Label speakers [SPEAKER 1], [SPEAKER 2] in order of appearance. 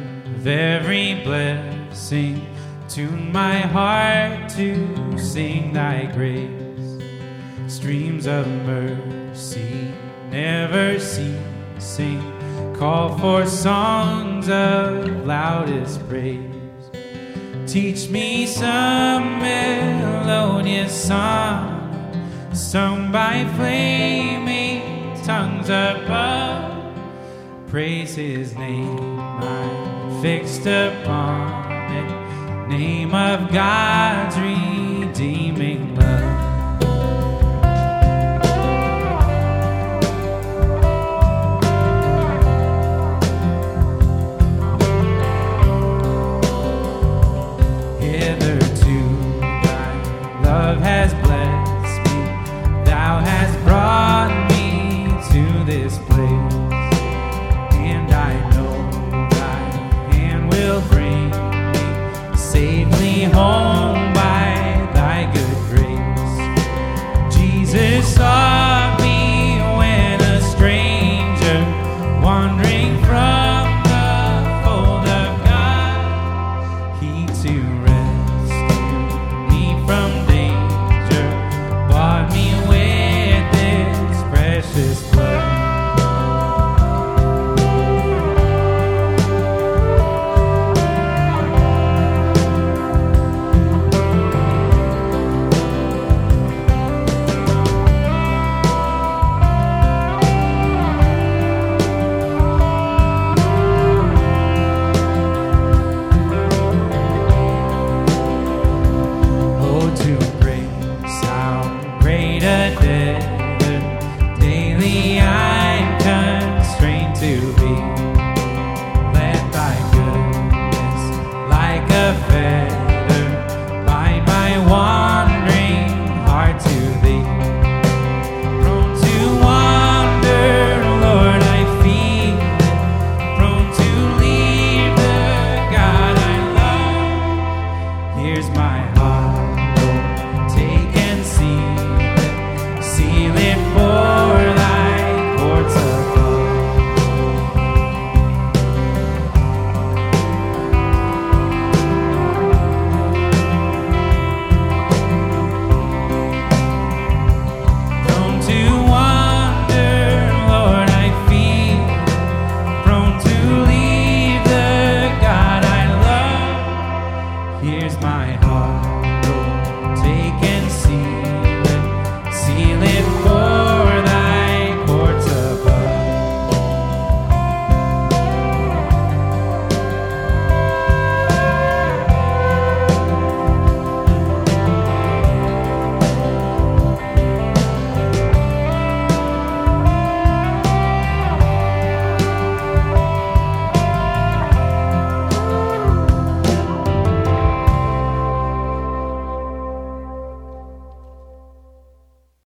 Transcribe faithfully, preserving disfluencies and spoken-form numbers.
[SPEAKER 1] of every blessing. Tune my heart to sing thy grace. Streams of mercy never ceasing. Call for songs of loudest praise. Teach me some melodious song, sung by flaming tongues above. Praise his name, I'm fixed upon it. Name of God's